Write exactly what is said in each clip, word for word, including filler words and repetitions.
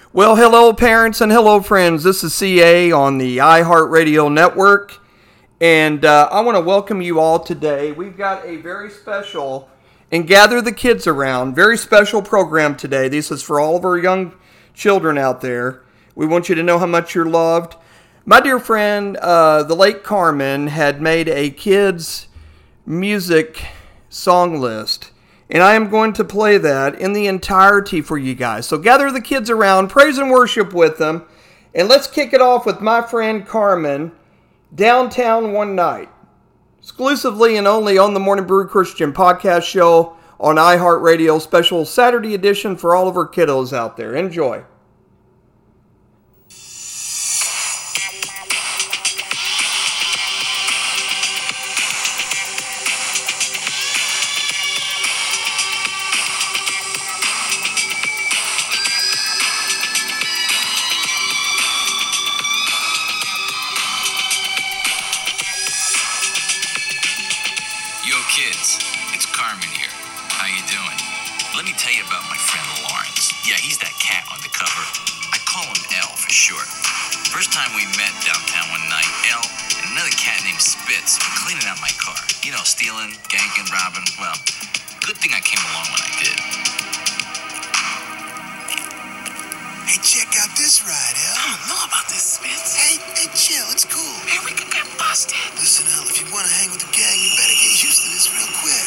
Well, hello, parents, and hello, friends. This is C A on the iHeartRadio Network, and uh, I want to welcome you all today. We've got a very special, and gather the kids around, very special program today. This is for all of our young children out there. We want you to know how much you're loved. My dear friend, uh, the late Carmen, had made a kids' music song list. And I am going to play that in the entirety for you guys. So gather the kids around, praise and worship with them. And let's kick it off with my friend Carmen, Downtown One Night. Exclusively and only on the Morning Brew Christian podcast show on iHeartRadio. Special Saturday edition for all of our kiddos out there. Enjoy. Kids, it's Carmen here. How you doing? Let me tell you about my friend Lawrence. Yeah, he's that cat on the cover. I call him L for short. First time we met downtown one night, L and another cat named Spitz were cleaning out my car. You know, stealing, ganking, robbing. Well, good thing I came along when I did. Hey, check out this ride, L. I don't know about this, Spitz. Hey, hey, chill, it's cool. Hey, we could get busted. Listen, L, if you want to hang with the gang, you better get used to this real quick.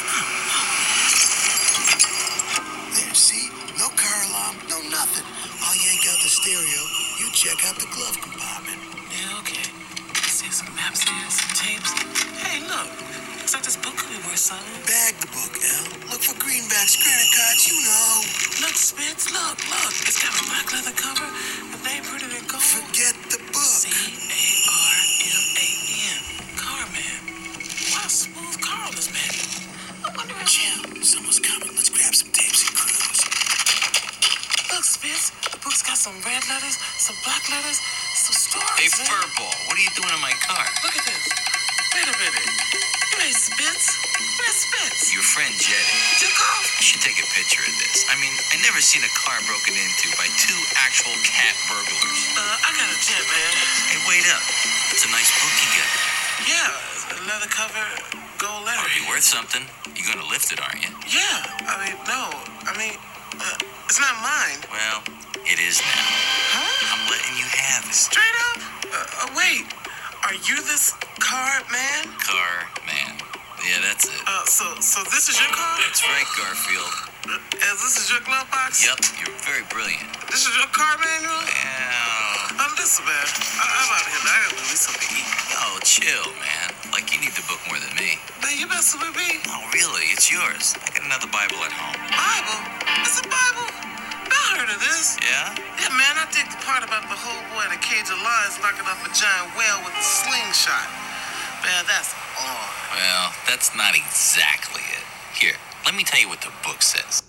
There, see? No car alarm, no nothing. I'll yank out the stereo. You check out the glove compartment. Yeah, okay. See some maps here, some tapes. Hey, look. Looks like this book could be worth something. Bag the book, L. Look for greenbacks, credit cards, you know. Look, Spitz, look, look. It's got a black leather cover. The name printed in gold. Forget the book. C A R M A N. Carman. What a smooth car on this man. I wonder if... Chill, someone's coming. Let's grab some tapes and cruise. Look, Spitz. The book's got some red letters, some black letters, some stories. Hey, man. Furball, what are you doing in my car? Look at this. Wait a minute. You ain't Spitz. Where's Spitz? Your friend Jetty. Took off? You should take a picture of this. I mean, I never seen a car broken into by two actual cat burglars. Uh, I got a jet, man. Hey, wait up. It's a nice book you got there. Yeah, leather cover, gold letter. It'll be worth something. You're gonna lift it, aren't you? Yeah, I mean, no. I mean, uh, it's not mine. Well, it is now. Huh? I'm letting you have it. Straight up? Uh, uh, wait. Are you this car man? Car man. Yeah, that's it. Uh, so, so this is your car? That's right, Garfield. Uh, and this is your glove box? Yep, you're very brilliant. This is your car manual? Well, Uh, listen, man. I, I'm out here. I gotta do something to eat. oh, chill, man. Like, you need the book more than me. Man, you messing with me? No, really, it's yours. I got another Bible at home. Bible? It's a Bible? I heard of this. Yeah? Yeah, man, I dig the part about the whole boy in a cage of lions knocking off a giant whale with a slingshot. Man, that's on. Well, that's not exactly it. Here, let me tell you what the book says.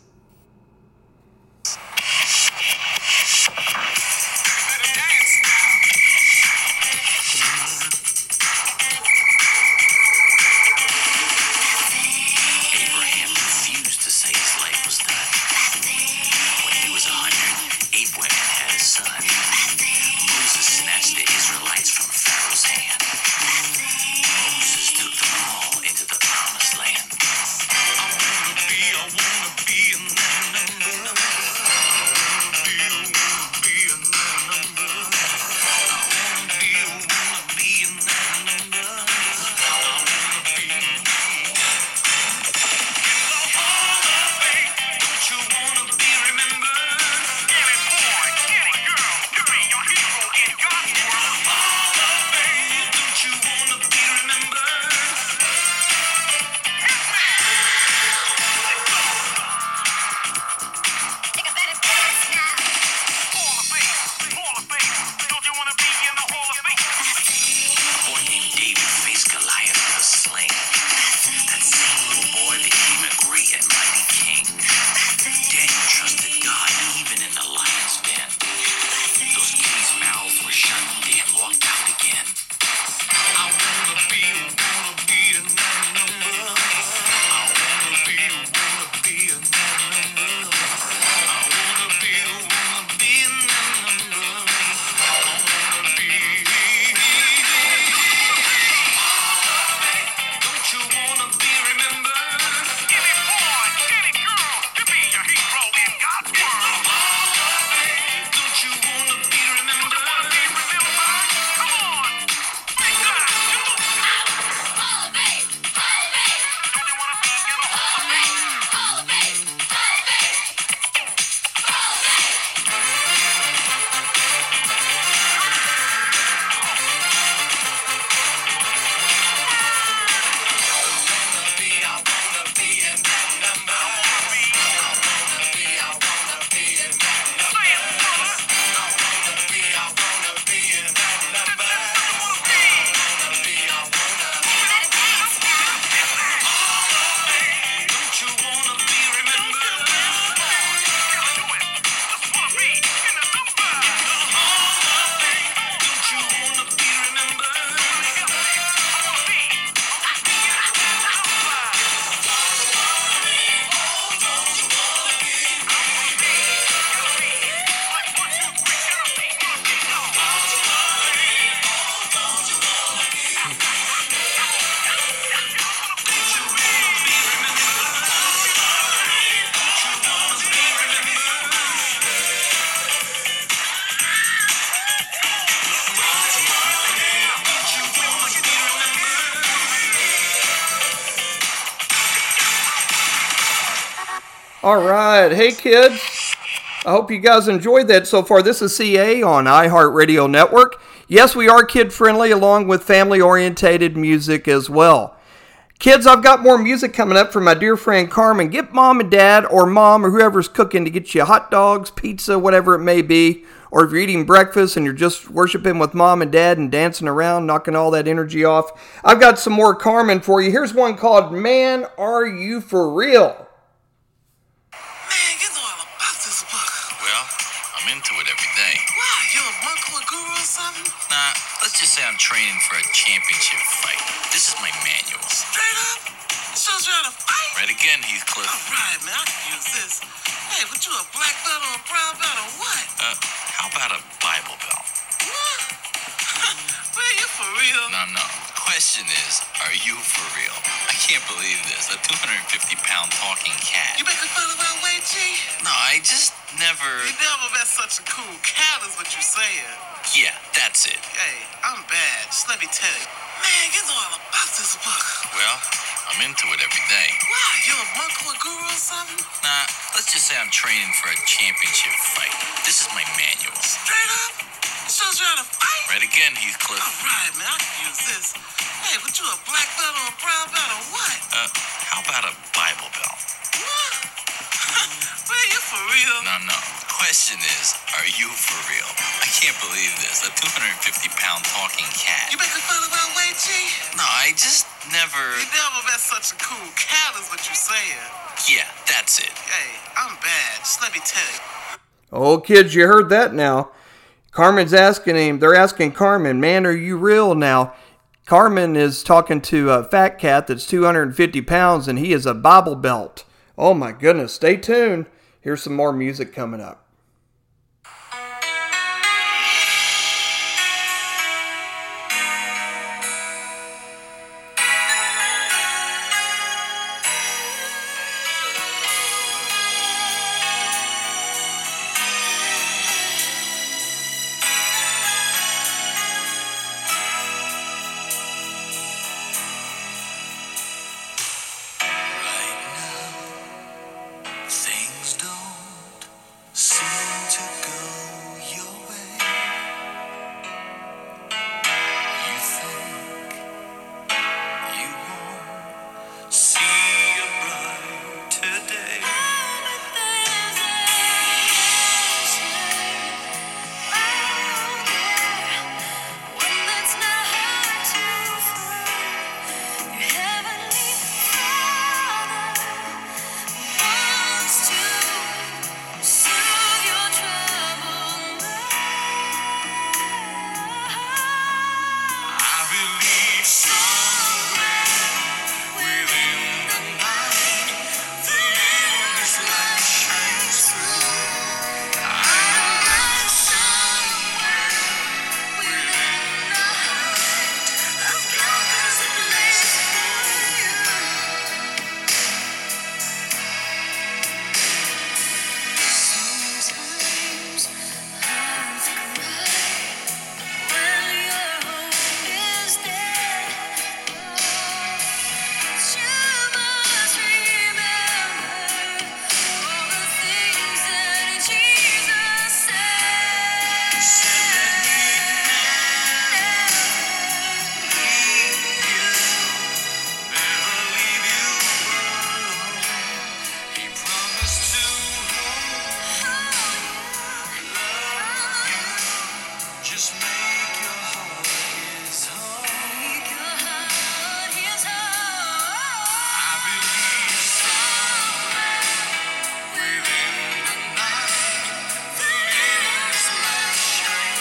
Abraham refused to say his life was done. When he was a hundred, Abraham had his son. Moses snatched the Israelites from Pharaoh's hand. Moses took them all into the promised land. I wanna be, I wanna be in All right. Hey, kids. I hope you guys enjoyed that so far. This is C A on iHeartRadio Network. Yes, we are kid-friendly along with family-orientated music as well. Kids, I've got more music coming up from my dear friend Carmen. Get mom and dad or mom or whoever's cooking to get you hot dogs, pizza, whatever it may be. Or if you're eating breakfast and you're just worshiping with mom and dad and dancing around, knocking all that energy off, I've got some more Carmen for you. Here's one called Man, Are You For Real? Man, you know all about this book. Well, I'm into it every day. Why? You a monk or a guru or something? Nah, let's just say I'm training for a championship fight. This is my manual. Straight up? It shows you how to fight? Right again, Heathcliff. All right, man, I can use this. Hey, but you a black belt or a brown belt or what? Uh, how about a Bible belt? What? Man, you for real? No, no. Question is, are you for real? I can't believe this. A two hundred fifty pound talking cat. You making fun of my weight, G? No, I just never... You never met such a cool cat is what you're saying. Yeah, that's it. Hey, I'm bad. Just let me tell you. Man, you know all about this book. Well, I'm into it every day. Why? You a monk or a guru or something? Nah, let's just say I'm training for a championship fight. This is my manual. Straight up? It shows you how to fight? Right again, Heathcliff. All right, man, I can use this. Hey, but you a black belt or a brown belt or what? Uh, how about a Bible belt? What? Man, you for real? No, no. Question is, are you for real? I can't believe this. A two hundred fifty pound talking cat. You making fun of my weight, G? No, I just never... You never met such a cool cat is what you're saying. Yeah, that's it. Hey, I'm bad. Just let me tell you. Oh, kids, you heard that now. Carmen's asking him, they're asking Carmen, man, are you real now? Carmen is talking to a fat cat that's two hundred fifty pounds, and he is a Bible belt. Oh, my goodness. Stay tuned. Here's some more music coming up. Things don't seem to go your way. You think you won't see a brighter day. I believe somewhere within the night, the endless light shines through. I know that somewhere within the heart of God there's a place for you. Sometimes I cry when your hope is dead. But you must remember all the things that Jesus said. Said he'd never leave you, never leave you alone. He promised to hold you, love you. Just make your heart his home. Make your heart his home. I believe somewhere within the night, the endless light shines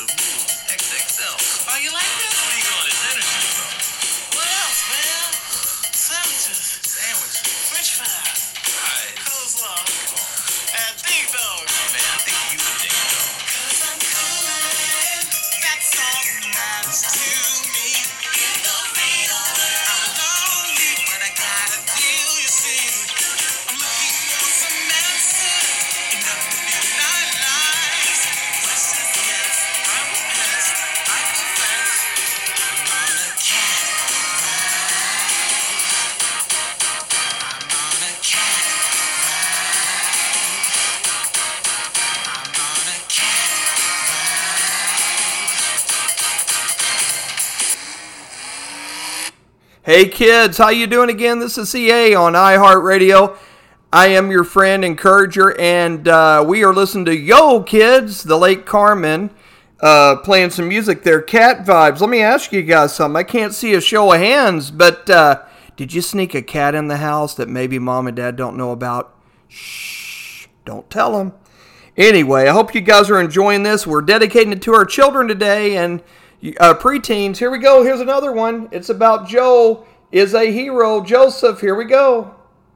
the moon. X X L. Oh, you like this? What are you going to dinner to, bro? What else, man? Sandwiches, Sandwiches. French fries, Fries. coleslaw, and ding dong. Man, I think you would ding dong. Cause I'm calling, that's all that matters to me. You know me, I'm lonely, but I got a deal, you see. I'm looking for some answers, enough to be nine lives. Questions, yes, I will pass, I confess. I'm on a cat I'm on a cat I'm on a cat Hey kids, how you doing again? This is C A on iHeartRadio. I am your friend, encourager, and uh, we are listening to Yo Kids, the late Carmen, uh, playing some music there, Cat Vibes. Let me ask you guys something. I can't see a show of hands, but uh, did you sneak a cat in the house that maybe mom and dad don't know about? Shh, don't tell them. Anyway, I hope you guys are enjoying this. We're dedicating it to our children today and uh, preteens. Here we go. Here's another one. It's about Joe is a hero. Joseph, here we go.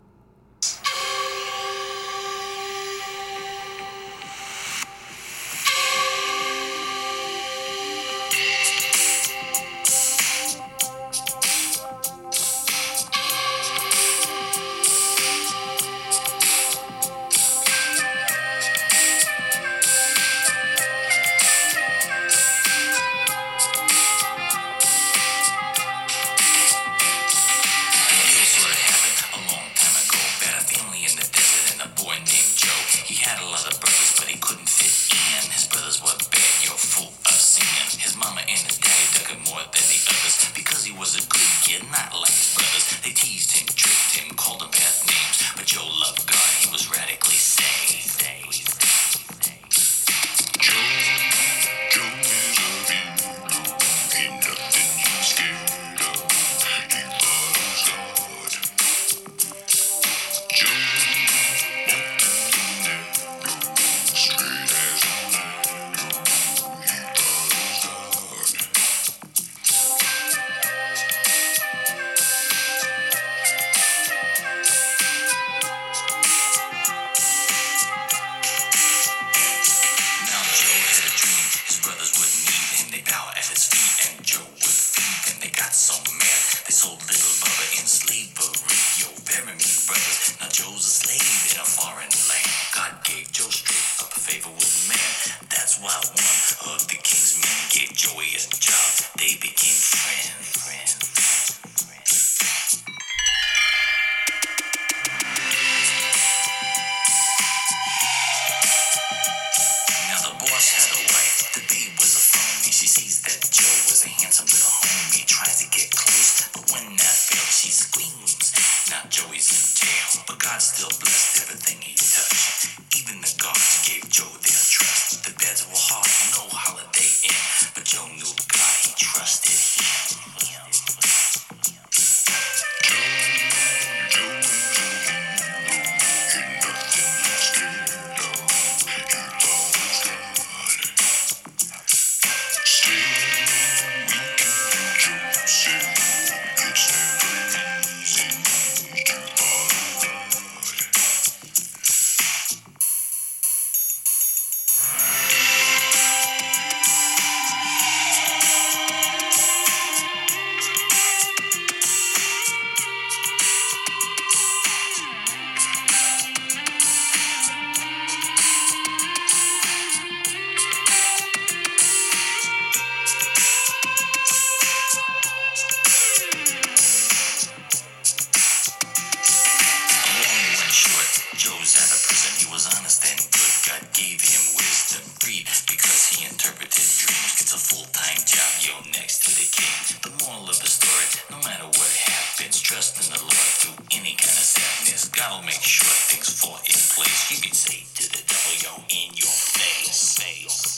Deal sort of happened a long time ago. About a family in the desert and a boy named Joe. He had a lot of brothers, but he couldn't fit in. His brothers were bad, you're full of sin. His mama and his daddy dug him more than the others because he was a good kid, not like his brothers. They teased him, tricked him, called him bad names. But Joe loved God, he was radically saved. Now Joe had a dream, his brothers would need him. They bow at his feet and Joe would feed them. They got so mad, they sold little Bubba in slavery. Yo, very mean brothers. Now Joe's a slave in a foreign land. God gave Joe straight up a favor with man. That's why one of the king's men gave Joey a job. They became friends. friends. Now the boss had a wife, the babe was a phony. She sees that Joe was a handsome little homie. Tries to get close, but when that fails, she screams. Now Joey's in jail, but God still blessed everything he touched. Even the guards gave Joe their trust. The beds were hard, no holiday inn, but Joe knew God, he trusted him. Long went short, Joe's out of prison. He was honest and good. God gave him wisdom, greed, because he interpreted dreams. It's a full-time job, yo, next to the king. The moral of the story, no matter what happens, trust in the Lord through any kind of sadness. God will make sure things fall in place. You can say to the devil, yo, in your face. face.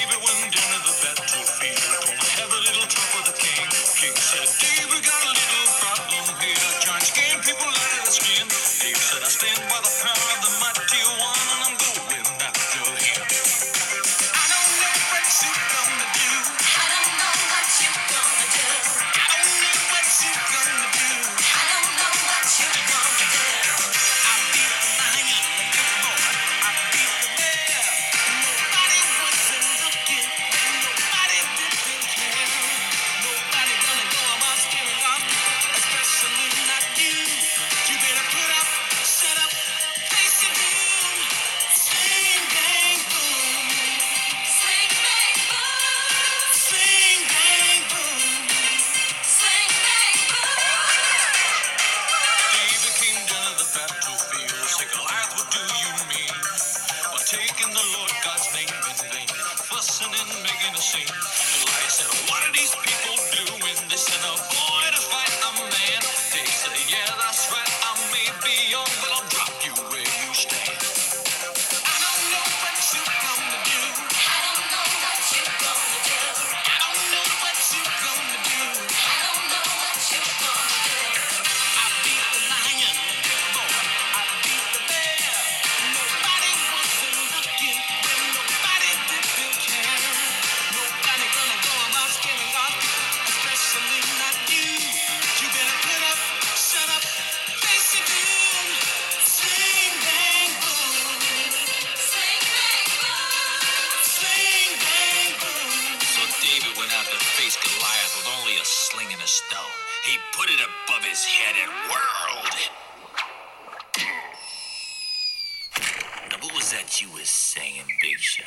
David went down to the battlefield, gonna have a little talk with the king. King said, David, got a little problem here. Giants game, people out of the skin. David said, I stand by the power of the mighty one, and I'm going after him. I don't know what you're gonna do. I don't know what you're gonna do. I don't know what you're gonna do. I don't know what you're gonna do. I beat the lion, the big boy. I beat the bear. Nobody wasn't looking, and nobody didn't care. Nobody gonna go about scaring off, especially not you. You better put up, shut up, face your doom. Sing, bang, boom. Sing, bang, boom. Sing, bang, boom. Sing, bang, boom. David came down to the battlefield, say, Goliath, what do you mean by taking the Lord God's name in vain, fussing and making a scene? Goliath said, what are these people doing? They sent a boy to fight a man. They say, yeah, that's right, I may be young, but I'll drop you where you stand. I don't know what you're gonna do. I don't know what you're gonna do. I don't know what you're gonna do. I don't know what you're gonna do. I beat the lion, the big boy. I beat the bear. Nobody wasn't looking, and nobody didn't care. Nobody gonna go about scaring off, especially not you. You better put up, shut up, face your doom. Sing, bang, boom. Sing, bang, boom. Sing, bang, boom. So David went out to face Goliath with only a sling and a stone. He put it above his head and whirled. Now what was that you was saying, Big Shot?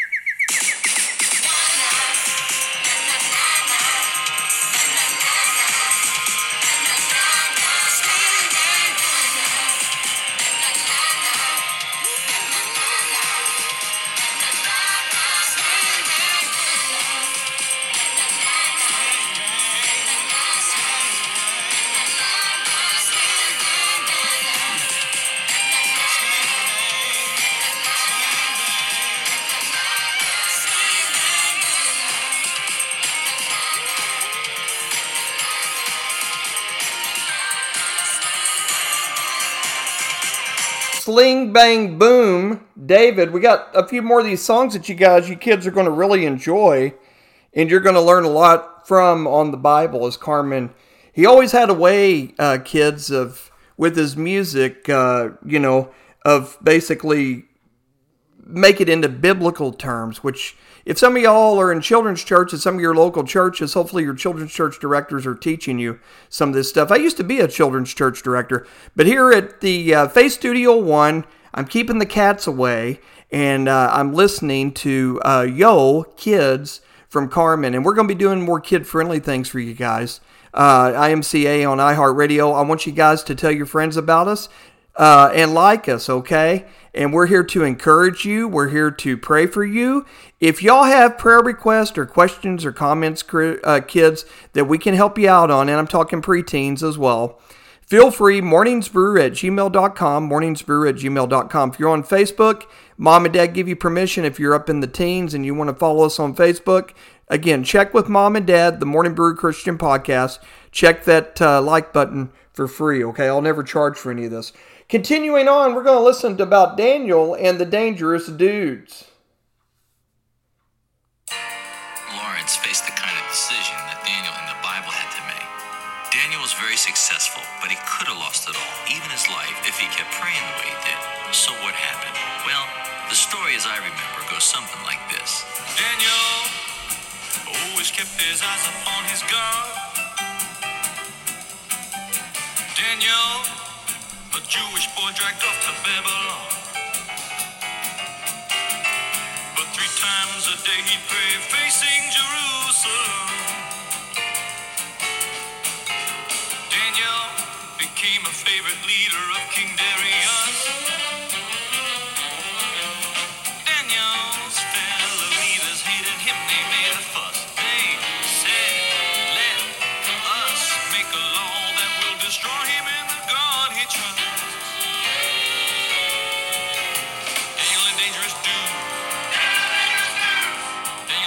Sling Bang Boom. David, we got a few more of these songs that you guys, you kids are going to really enjoy, and you're going to learn a lot from on the Bible. As Carmen, he always had a way, uh, kids, of with his music, uh, you know, of basically make it into biblical terms, which if some of y'all are in children's church at some of your local churches, hopefully your children's church directors are teaching you some of this stuff. I used to be a children's church director, but here at the uh, Faith Studio One, I'm keeping the cats away, and uh, I'm listening to uh, Yo Kids from Carmen, and we're going to be doing more kid-friendly things for you guys. Uh, I M C A on iHeartRadio. I want you guys to tell your friends about us uh, and like us, okay? And we're here to encourage you. We're here to pray for you. If y'all have prayer requests or questions or comments, uh, kids, that we can help you out on, and I'm talking preteens as well, feel free, morningsbrew at gmail dot com, morningsbrew at gmail dot com. If you're on Facebook, Mom and Dad give you permission. If you're up in the teens and you want to follow us on Facebook, again, check with Mom and Dad, the Morning Brew Christian Podcast. Check that uh, like button for free, okay? I'll never charge for any of this. Continuing on, we're going to listen to about Daniel and the Dangerous Dudes. Lawrence faced the kind of decision that Daniel in the Bible had to make. Daniel was very successful, but he could have lost it all, even his life, if he kept praying the way he did. So what happened? Well, the story as I remember goes something like this. Daniel always kept his eyes upon his God. Daniel, a Jewish boy dragged off to Babylon. But three times a day he'd pray, facing Jerusalem. Daniel became a favorite leader of King Darius. Daniel's fellow leaders hated him, they made a fuss. They said, let us make a law that will destroy him and the God he trusts. Daniel, a dangerous dude.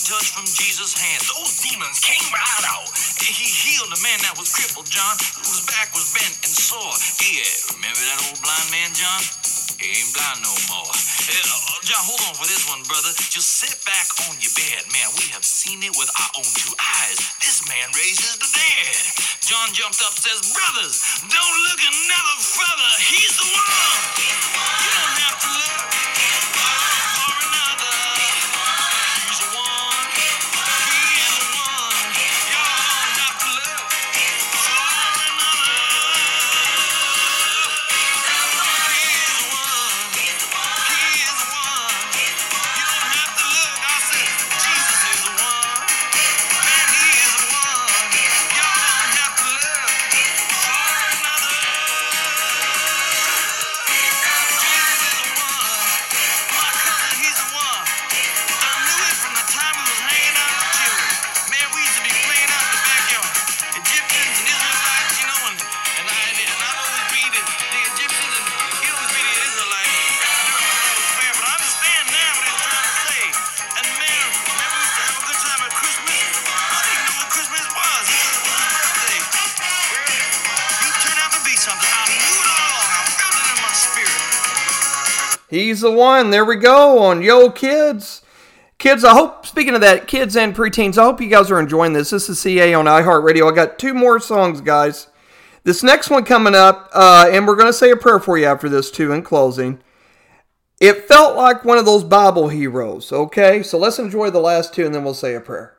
touch from Jesus' hand, those demons came right out. He healed a man that was crippled, John, whose back was bent and sore. Yeah, remember that old blind man, John? He ain't blind no more. Uh, John, hold on for this one, brother. Just sit back on your bed. Man, we have seen it with our own two eyes. This man raises the dead. John jumped up, says, brothers, don't look another further. He's the one. You don't have to look for another. He's the one. He is the one. You don't have to look for another. He's the one. There we go on Yo Kids. Kids, I hope, speaking of that, kids and preteens, I hope you guys are enjoying this. This is C A on iHeartRadio. I got two more songs, guys. This next one coming up, uh, and we're going to say a prayer for you after this, too, in closing. It felt like one of those Bible heroes, okay? So let's enjoy the last two, and then we'll say a prayer.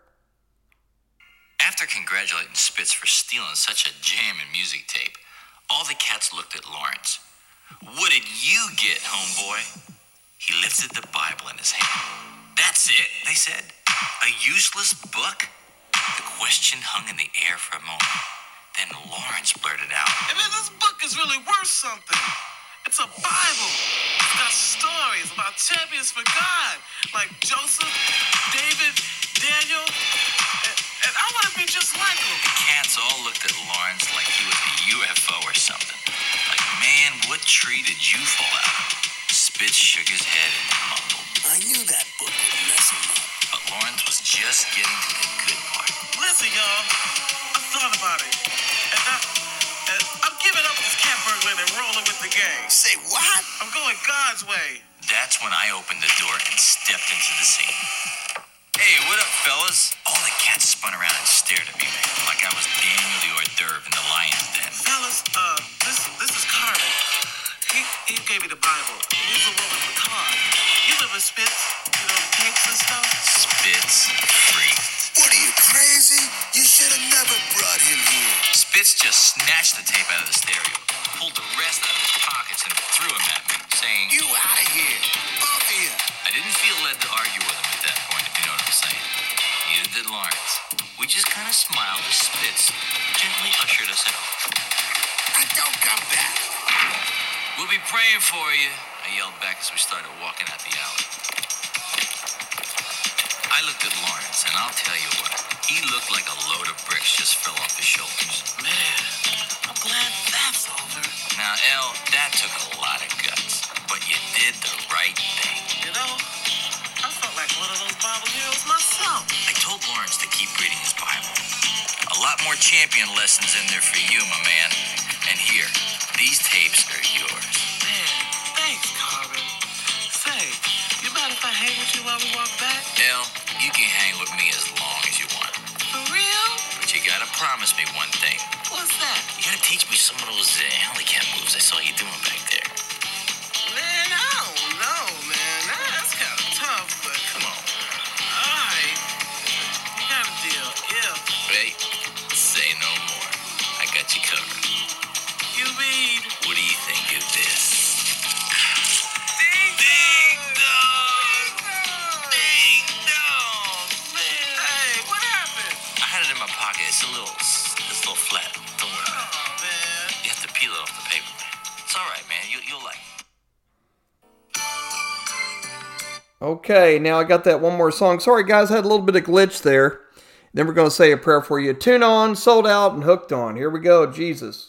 After congratulating Spitz for stealing such a jamming music tape, all the cats looked at Lawrence. What did you get, homeboy? He lifted the Bible in his hand. That's it, they said. A useless book? The question hung in the air for a moment. Then Lawrence blurted out. I mean, this book is really worth something. It's a Bible. It's got stories about champions for God, like Joseph, David, Daniel, and, and I want to be just like them. The cats all looked at Lawrence like he was a U F O or something. Like, man, what tree did you fall out of? Spitz shook his head and mumbled. I knew that book would mess him up. But Lawrence was just getting to the good part. Listen, y'all, I thought about it, and, I, and I'm giving up this cat burgling and rolling with the gang. Say what? I'm going God's way. That's when I opened the door and stepped into the scene. Hey, what up, fellas? All the cats spun around and stared at me, man, like I was Daniel the hors d'oeuvre in the lion's den. Fellas, uh, this this is Carter. He he gave me the Bible. He's a woman with car. You live in Spitz, you know, tapes and stuff. Spitz freaked. What are you, crazy? You should have never brought him here. Spitz just snatched the tape out of the stereo, pulled the rest out of his pockets, and threw them at me, saying, You out of here. Both of you. I didn't feel led to argue with him at that point, if you know what I'm saying. Neither did Lawrence. We just kind of smiled as Spitz gently ushered us out. I don't come back. We'll be praying for you, I yelled back as we started walking out the alley. I looked at Lawrence, and I'll tell you what, he looked like a load of bricks just fell off his shoulders. Man, I'm glad that's over. Now, El, that took a lot of guts, but you did the right thing. You know, I felt like one of those Bible heroes myself. I told Lawrence to keep reading his Bible. A lot more champion lessons in there for you, my man. And here, these tapes are yours. Man, thanks, Carmen. Say, you mind if I hang with you while we walk back? El, you can hang with me as long as you want. For real? But you gotta promise me one thing. What's that? You gotta teach me some of those uh, handicap moves I saw you doing back there. Man, I don't know, man. That's kind of tough, but come on. All right. You got a deal. Yeah. Hey, say no more. I got you covered. You mean? What do you think of this? Ding Ding dong! Ding dong! Man, hey, what happened? I had it in my pocket. It's a little, it's a little flat. Don't worry about Oh, man. it. You have to peel it off the paper, man. It's all right, man. You, you'll like it. Okay, now I got that one more song. Sorry, guys, I had a little bit of glitch there. Then we're going to say a prayer for you. Tune on, sold out, and hooked on. Here we go, Jesus.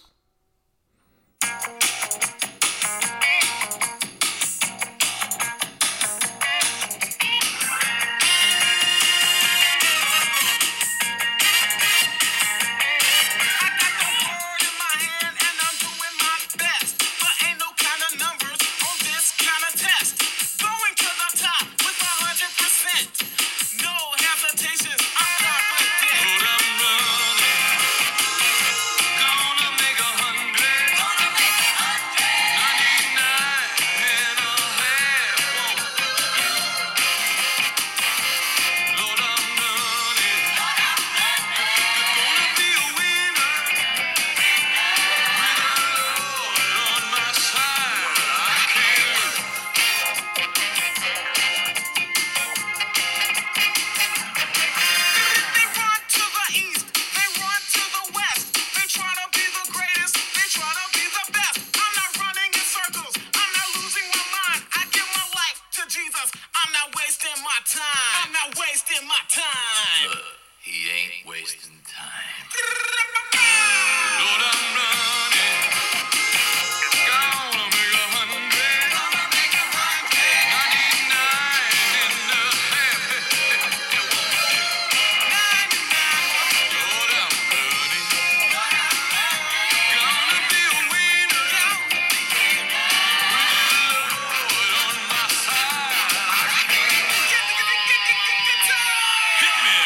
wasting time. Lord, I'm running. Gonna make a hundred. ninety-nine and a half. Lord, I'm running. Gonna be a winner. With the Lord on my side. Hit me.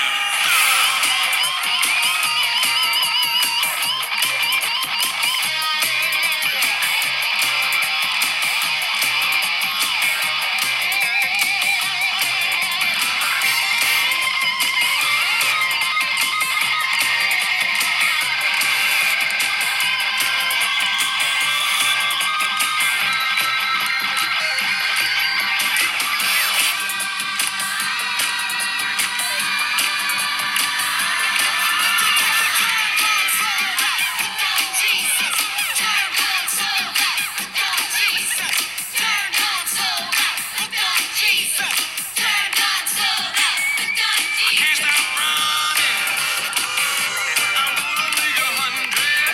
Can't stop running. I'm gonna make a hundred.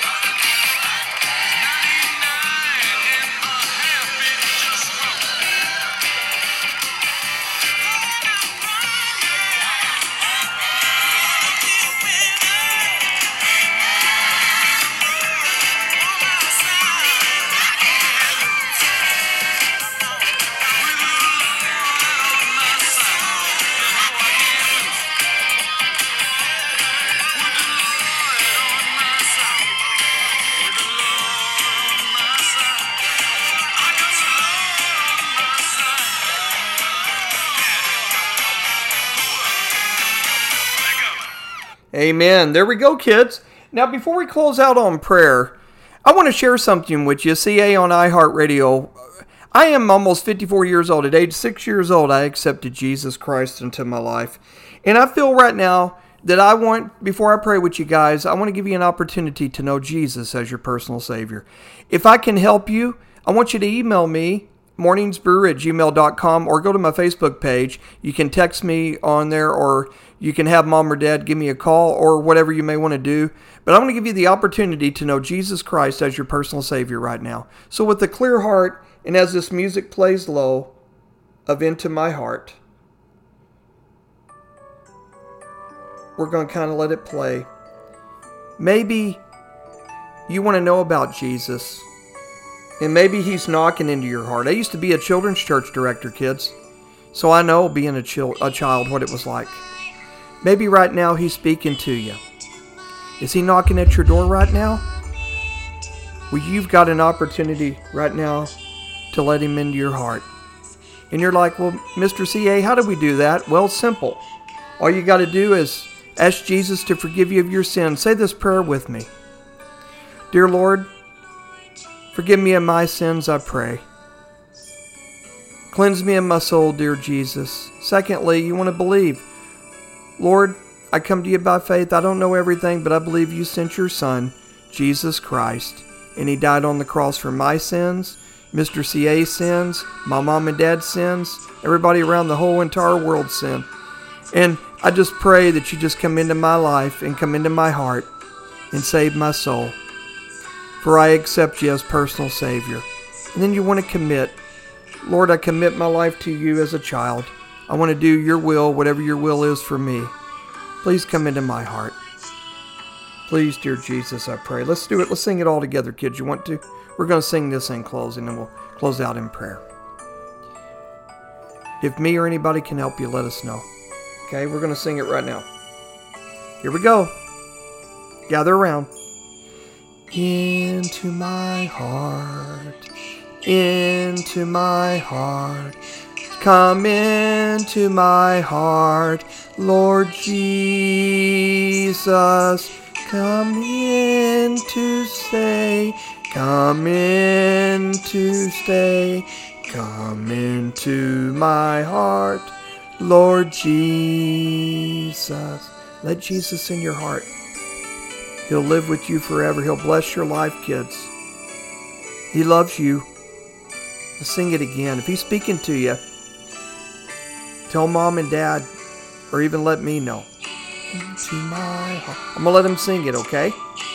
ninety-nine and a half. It just won't. Amen. There we go, kids. Now, before we close out on prayer, I want to share something with you. C A on iHeartRadio. I am almost fifty-four years old. At age six years old, I accepted Jesus Christ into my life. And I feel right now that I want, before I pray with you guys, I want to give you an opportunity to know Jesus as your personal Savior. If I can help you, I want you to email me, morningsbrew at gmail dot com, or go to my Facebook page. You can text me on there, or you can have mom or dad give me a call, or whatever you may want to do. But I'm going to give you the opportunity to know Jesus Christ as your personal Savior right now. So with a clear heart, and as this music plays low of Into My Heart, we're going to kind of let it play. Maybe you want to know about Jesus, and maybe He's knocking into your heart. I used to be a children's church director, kids, so I know being a, chil- a child what it was like. Maybe right now He's speaking to you. Is He knocking at your door right now? Well, you've got an opportunity right now to let Him into your heart. And you're like, well, Mister C A, how do we do that? Well, simple. All you got to do is ask Jesus to forgive you of your sins. Say this prayer with me. Dear Lord, forgive me of my sins, I pray. Cleanse me of my soul, dear Jesus. Secondly, you want to believe. Lord, I come to you by faith. I don't know everything, but I believe you sent your Son, Jesus Christ, and He died on the cross for my sins, Mister C A's sins, my mom and dad's sins, everybody around the whole entire world's sin. And I just pray that you just come into my life and come into my heart and save my soul. For I accept you as personal Savior. And then you want to commit. Lord, I commit my life to you as a child. I want to do your will, whatever your will is for me. Please come into my heart. Please, dear Jesus, I pray. Let's do it. Let's sing it all together, kids. You want to? We're going to sing this in closing, and we'll close out in prayer. If me or anybody can help you, let us know. Okay, we're going to sing it right now. Here we go. Gather around. Into my heart, into my heart, come into my heart, Lord Jesus, come in to stay, come in to stay, come into my heart, Lord Jesus. Let Jesus in your heart. He'll live with you forever. He'll bless your life, kids. He loves you. Let's sing it again. If He's speaking to you, tell mom and dad, or even let me know. Into my heart. I'm going to let him sing it, okay?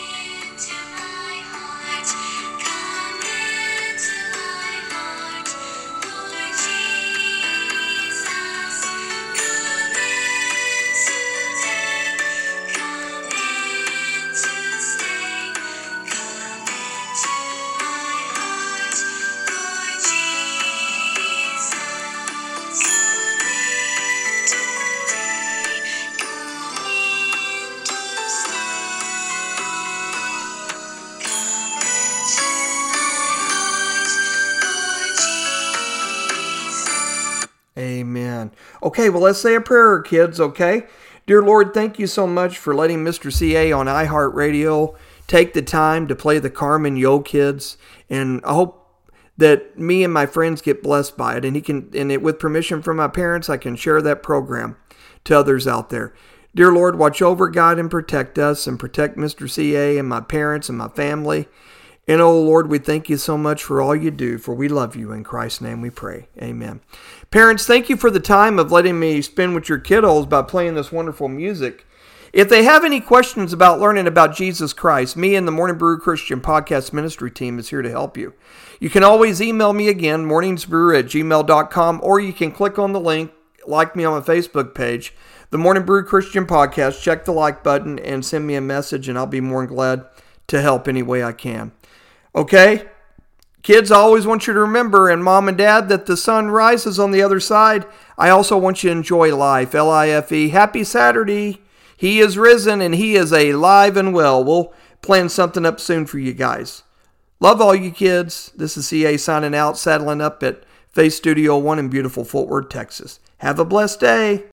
Amen. Okay, well, let's say a prayer, kids, okay? Dear Lord, thank you so much for letting Mister C A on iHeartRadio take the time to play the Carmen Yo Kids, and I hope that me and my friends get blessed by it, and he can, and it with permission from my parents, I can share that program to others out there. Dear Lord, watch over, guide, and protect us, and protect Mister C A and my parents and my family. And oh Lord, we thank you so much for all you do, for we love you. In Christ's name we pray. Amen. Parents, thank you for the time of letting me spend with your kiddos by playing this wonderful music. If they have any questions about learning about Jesus Christ, me and the Morning Brew Christian Podcast Ministry team is here to help you. You can always email me again, morningsbrew at gmail dot com, or you can click on the link, like me on my Facebook page, the Morning Brew Christian Podcast, check the like button, and send me a message, and I'll be more than glad to help any way I can. Okay? Kids, I always want you to remember, and Mom and Dad, that the sun rises on the other side. I also want you to enjoy life, L I F E. Happy Saturday. He is risen, and he is alive and well. We'll plan something up soon for you guys. Love all you kids. This is C A signing out, saddling up at Faith Studio One in beautiful Fort Worth, Texas. Have a blessed day.